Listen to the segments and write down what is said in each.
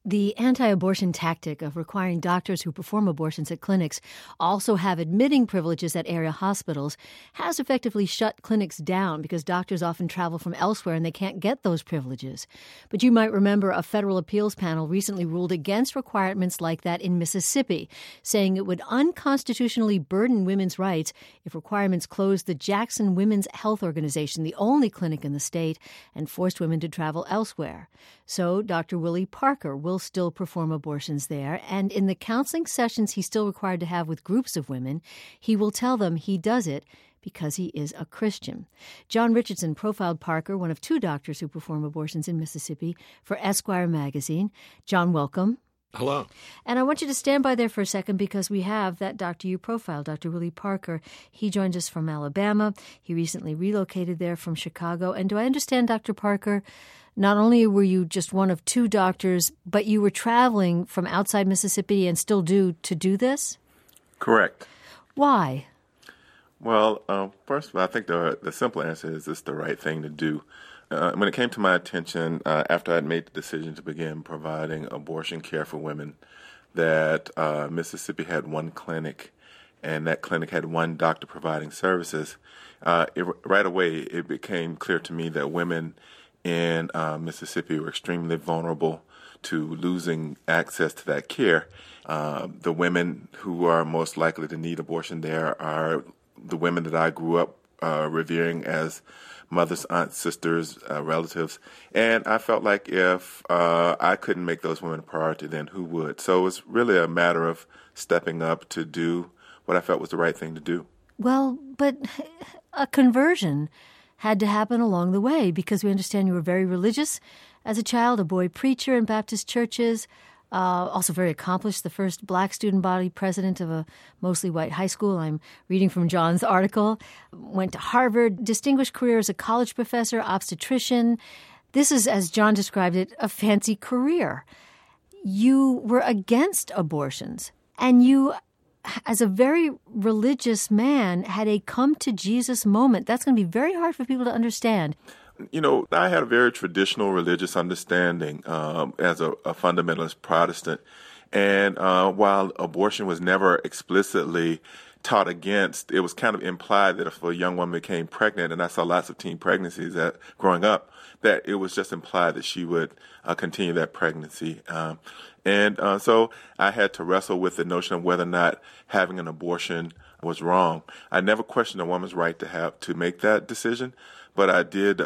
The anti-abortion tactic of requiring doctors who perform abortions at clinics also have admitting privileges at area hospitals has effectively shut clinics down because doctors often travel from elsewhere and they can't get those privileges. But you might remember a federal appeals panel recently ruled against requirements like that in Mississippi, saying it would unconstitutionally burden women's rights if requirements closed the Jackson Women's Health Organization, the only clinic in the state, and forced women to travel elsewhere. So Dr. Willie Parker will still perform abortions there, and in the counseling sessions he's still required to have with groups of women, he will tell them he does it because he is a Christian. John Richardson profiled Parker, one of two doctors who perform abortions in Mississippi, for Esquire magazine. John, welcome. Hello. And I want you to stand by there for a second because we have that doctor you profiled, Dr. Willie Parker. He joined us from Alabama. He recently relocated there from Chicago. And do I understand, Dr. Parker, not only were you just one of two doctors, but you were traveling from outside Mississippi and still do to do this? Correct. Why? Well, first of all, I think the simple answer is it's the right thing to do. When it came to my attention, after I had made the decision to begin providing abortion care for women, that Mississippi had one clinic, and that clinic had one doctor providing services, right away it became clear to me that women in Mississippi were extremely vulnerable to losing access to that care. The women who are most likely to need abortion there are the women that I grew up revering as mothers, aunts, sisters, relatives. And I felt like if I couldn't make those women a priority, then who would? So it was really a matter of stepping up to do what I felt was the right thing to do. Well, but a conversion had to happen along the way because we understand you were very religious as a child, a boy preacher in Baptist churches, also very accomplished, the first black student body president of a mostly white high school. I'm reading from John's article. Went to Harvard, distinguished career as a college professor, obstetrician. This is, as John described it, a fancy career. You were against abortions, and you, as a very religious man, had a come-to-Jesus moment. That's going to be very hard for people to understand. You know, I had a very traditional religious understanding as a fundamentalist Protestant. And while abortion was never explicitly taught against, it was kind of implied that if a young woman became pregnant, and I saw lots of teen pregnancies growing up, that it was just implied that she would continue that pregnancy. So I had to wrestle with the notion of whether or not having an abortion was wrong. I never questioned a woman's right to make that decision, but I did.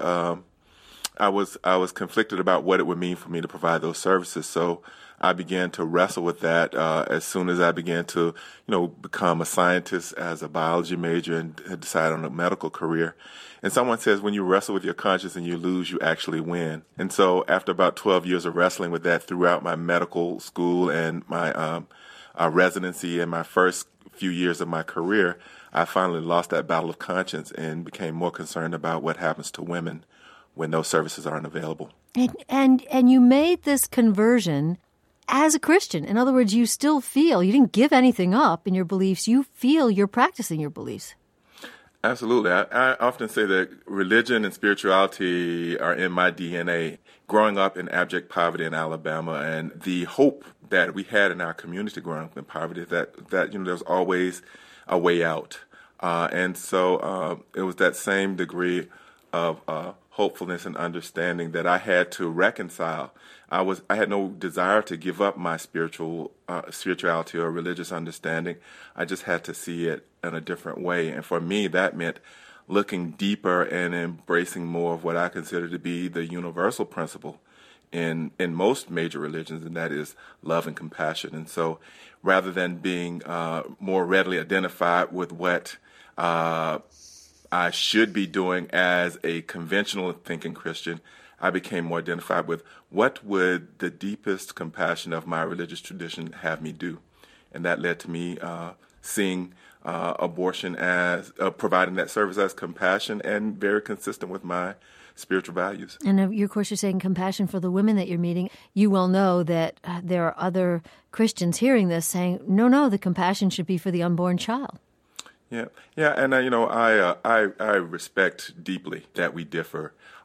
I was conflicted about what it would mean for me to provide those services. So I began to wrestle with that as soon as I began to, become a scientist as a biology major and had decided on a medical career. And someone says when you wrestle with your conscience and you lose, you actually win. And so after about 12 years of wrestling with that throughout my medical school and my residency and my first few years of my career, I finally lost that battle of conscience and became more concerned about what happens to women when those services aren't available. And you made this conversion as a Christian. In other words, you still feel, you didn't give anything up in your beliefs. You feel you're practicing your beliefs. Absolutely. I often say that religion and spirituality are in my DNA. Growing up in abject poverty in Alabama, and the hope that we had in our community growing up in poverty, that there's always a way out. And so it was that same degree of hopefulness and understanding that I had to reconcile. I had no desire to give up my spirituality or religious understanding. I just had to see it in a different way. And for me, that meant looking deeper and embracing more of what I consider to be the universal principle in most major religions, and that is love and compassion. And so rather than being more readily identified with what I should be doing as a conventional thinking Christian, I became more identified with what would the deepest compassion of my religious tradition have me do. And that led to me seeing abortion as providing that service as compassion and very consistent with my spiritual values. And of course, you're saying compassion for the women that you're meeting. You well know that there are other Christians hearing this saying, no, the compassion should be for the unborn child. Yeah, and I respect deeply that we differ.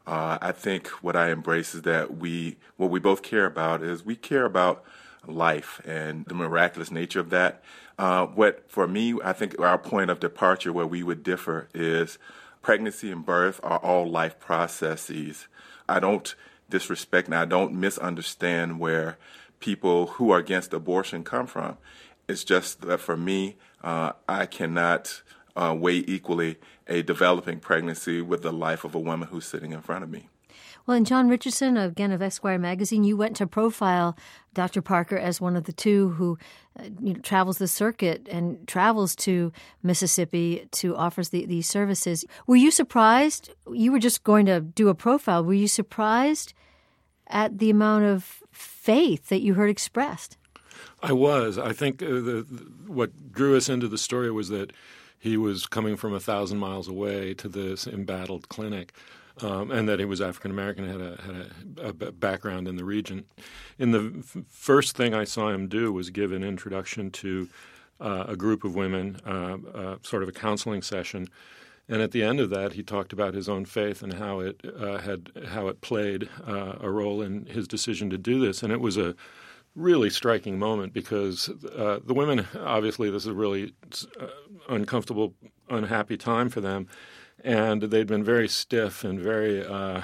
I think what I embrace is that what we both care about is we care about life and the miraculous nature of that. What, for me, I think our point of departure where we would differ is pregnancy and birth are all life processes. I don't disrespect and I don't misunderstand where people who are against abortion come from. It's just that for me, I cannot weigh equally a developing pregnancy with the life of a woman who's sitting in front of me. Well, and John Richardson, again, of Esquire magazine, you went to profile Dr. Parker as one of the two who travels the circuit and travels to Mississippi to offers these services. Were you surprised? You were just going to do a profile. Were you surprised at the amount of faith that you heard expressed? I was. I think what drew us into the story was that he was coming from 1,000 miles away to this embattled clinic. And that he was African American, had a background in the region. And the first thing I saw him do was give an introduction to a group of women, sort of a counseling session. And at the end of that, he talked about his own faith and how it played a role in his decision to do this. And it was a really striking moment because the women, obviously, this is a really uncomfortable, unhappy time for them. And they'd been very stiff and very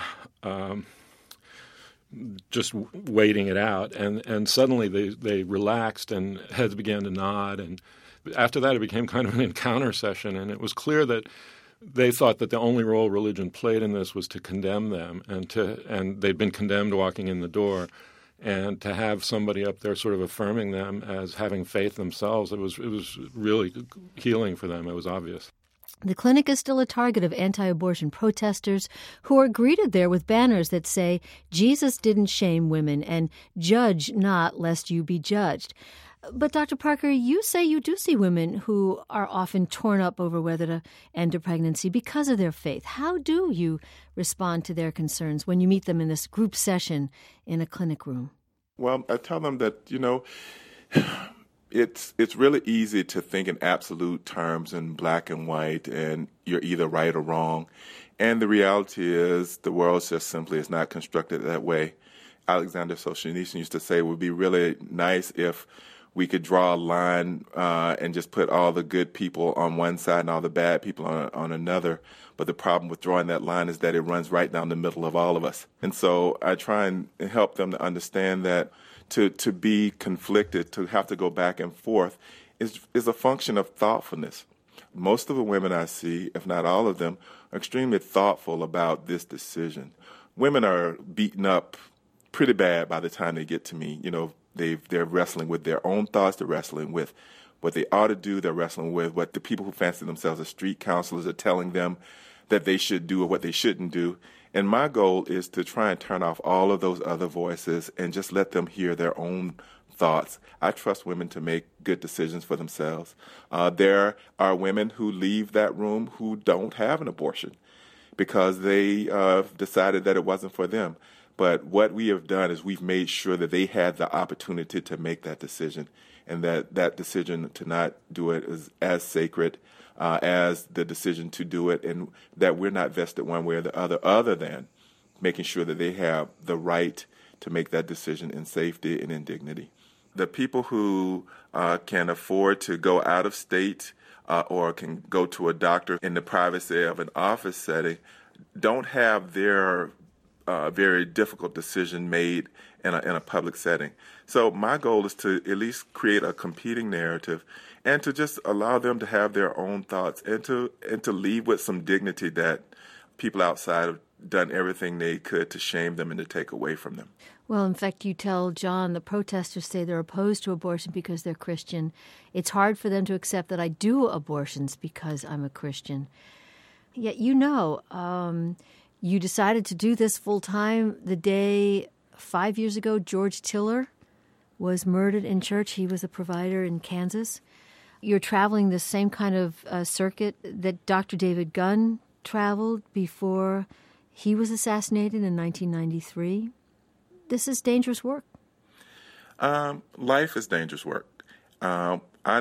just waiting it out. And suddenly they relaxed and heads began to nod. And after that, it became kind of an encounter session. And it was clear that they thought that the only role religion played in this was to condemn them. And they'd been condemned walking in the door. And to have somebody up there sort of affirming them as having faith themselves, it was really healing for them. It was obvious. The clinic is still a target of anti-abortion protesters who are greeted there with banners that say, "Jesus didn't shame women," and "Judge not, lest you be judged." But Dr. Parker, you say you do see women who are often torn up over whether to end a pregnancy because of their faith. How do you respond to their concerns when you meet them in this group session in a clinic room? Well, I tell them that, It's really easy to think in absolute terms in black and white, and you're either right or wrong. And the reality is the world just simply is not constructed that way. Alexander Solzhenitsyn used to say it would be really nice if we could draw a line and just put all the good people on one side and all the bad people on another. But the problem with drawing that line is that it runs right down the middle of all of us. And so I try and help them to understand that to be conflicted, to have to go back and forth, is a function of thoughtfulness. Most of the women I see, if not all of them, are extremely thoughtful about this decision. Women are beaten up pretty bad by the time they get to me. They're wrestling with their own thoughts. They're wrestling with what they ought to do. They're wrestling with what the people who fancy themselves as street counselors are telling them that they should do or what they shouldn't do. And my goal is to try and turn off all of those other voices and just let them hear their own thoughts. I trust women to make good decisions for themselves. There are women who leave that room who don't have an abortion because they decided that it wasn't for them. But what we have done is we've made sure that they had the opportunity to make that decision, and that decision to not do it is as sacred as the decision to do it, and that we're not vested one way or the other than making sure that they have the right to make that decision in safety and in dignity. The people who can afford to go out of state or can go to a doctor in the privacy of an office setting don't have their very difficult decision made in a public setting. So my goal is to at least create a competing narrative and to just allow them to have their own thoughts and to leave with some dignity that people outside have done everything they could to shame them and to take away from them. Well, in fact, you tell John the protesters say they're opposed to abortion because they're Christian. It's hard for them to accept that I do abortions because I'm a Christian. Yet you decided to do this full time the day 5 years ago George Tiller was murdered in church. He was a provider in Kansas. You're traveling the same kind of circuit that Dr. David Gunn traveled before he was assassinated in 1993. This is dangerous work. Life is dangerous work. I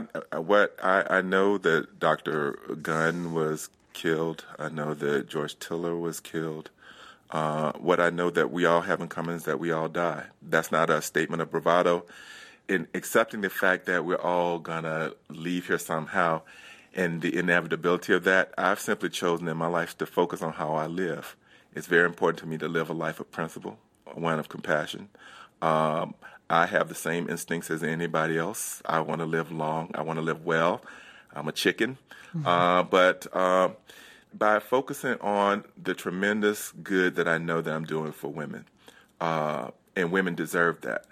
know that Dr. Gunn was killed. I know that George Tiller was killed. What I know that we all have in common is that we all die. That's not a statement of bravado. In accepting the fact that we're all going to leave here somehow and the inevitability of that, I've simply chosen in my life to focus on how I live. It's very important to me to live a life of principle, one of compassion. I have the same instincts as anybody else. I want to live long. I want to live well. I'm a chicken. But by focusing on the tremendous good that I know that I'm doing for women, and women deserve that,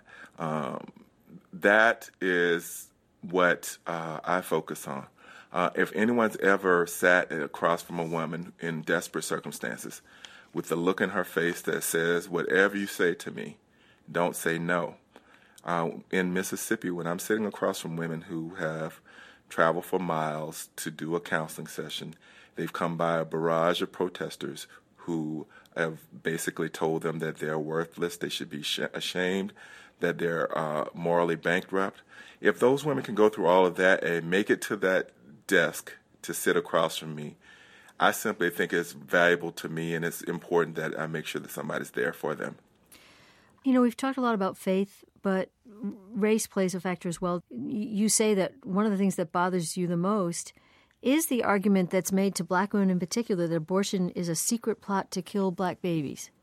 that is what I focus on. If anyone's ever sat across from a woman in desperate circumstances with the look in her face that says, whatever you say to me, don't say no. In Mississippi, when I'm sitting across from women who have traveled for miles to do a counseling session, they've come by a barrage of protesters who have basically told them that they're worthless, they should be ashamed, that they're morally bankrupt. If those women can go through all of that and make it to that desk to sit across from me, I simply think it's valuable to me, and it's important that I make sure that somebody's there for them. You know, we've talked a lot about faith, but race plays a factor as well. You say that one of the things that bothers you the most is the argument that's made to black women in particular that abortion is a secret plot to kill black babies.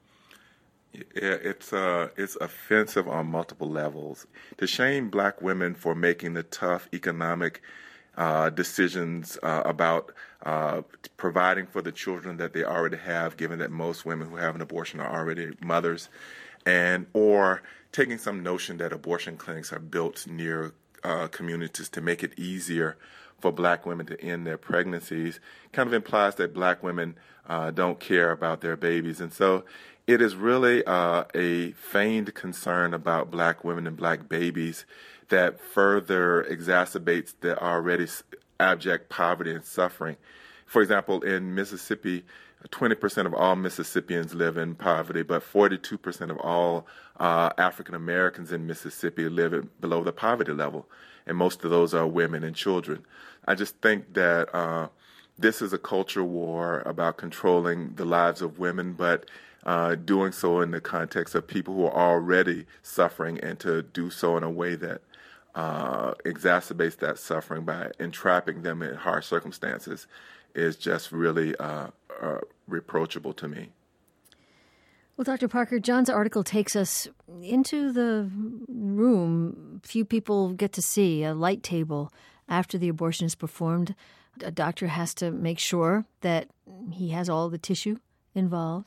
Yeah, it's offensive on multiple levels. To shame black women for making the tough economic decisions about providing for the children that they already have, given that most women who have an abortion are already mothers, and or taking some notion that abortion clinics are built near communities to make it easier for black women to end their pregnancies kind of implies that black women don't care about their babies. And so it is really a feigned concern about black women and black babies that further exacerbates the already abject poverty and suffering. For example, in Mississippi, 20% of all Mississippians live in poverty, but 42% of all African Americans in Mississippi live below the poverty level, and most of those are women and children. I just think that this is a culture war about controlling the lives of women, but doing so in the context of people who are already suffering, and to do so in a way that exacerbates that suffering by entrapping them in harsh circumstances is just really reproachable to me. Well, Dr. Parker, John's article takes us into the room few people get to see, a light table after the abortion is performed. A doctor has to make sure that he has all the tissue involved.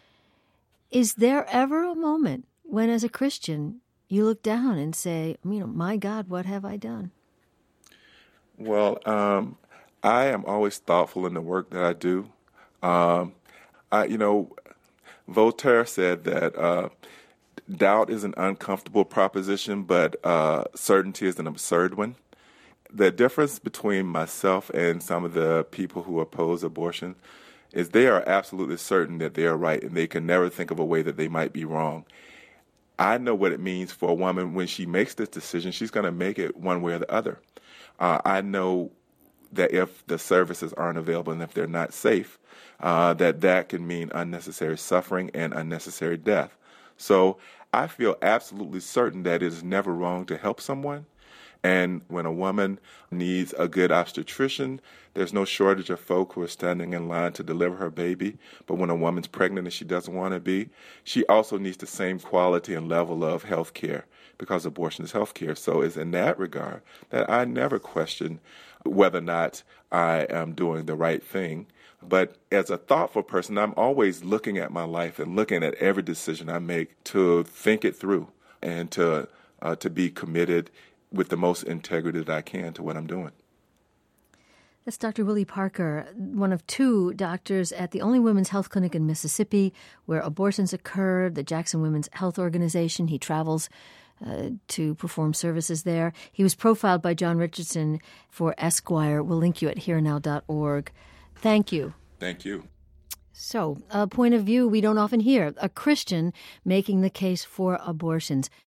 Is there ever a moment when, as a Christian, you look down and say, my God, what have I done? Well, I am always thoughtful in the work that I do. Voltaire said that doubt is an uncomfortable proposition, but certainty is an absurd one. The difference between myself and some of the people who oppose abortion is they are absolutely certain that they are right, and they can never think of a way that they might be wrong. I know what it means for a woman when she makes this decision. She's going to make it one way or the other. I know that if the services aren't available and if they're not safe, that can mean unnecessary suffering and unnecessary death. So I feel absolutely certain that it is never wrong to help someone. And when a woman needs a good obstetrician, there's no shortage of folk who are standing in line to deliver her baby. But when a woman's pregnant and she doesn't want to be, she also needs the same quality and level of health care, because abortion is health care. So it's in that regard that I never question whether or not I am doing the right thing. But as a thoughtful person, I'm always looking at my life and looking at every decision I make to think it through and to be committed with the most integrity that I can to what I'm doing. That's Dr. Willie Parker, one of two doctors at the only women's health clinic in Mississippi where abortions occur, the Jackson Women's Health Organization. He travels to perform services there. He was profiled by John Richardson for Esquire. We'll link you at herenow.org. Thank you. Thank you. So, a point of view we don't often hear, a Christian making the case for abortions.